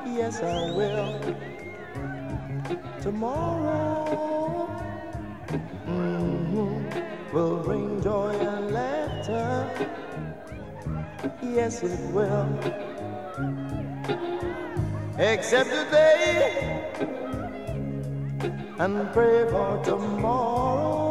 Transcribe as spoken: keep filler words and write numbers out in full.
Yes, I will. Tomorrow mm-hmm, will bring joy and laughter. Yes, it will. Except today and pray for tomorrow.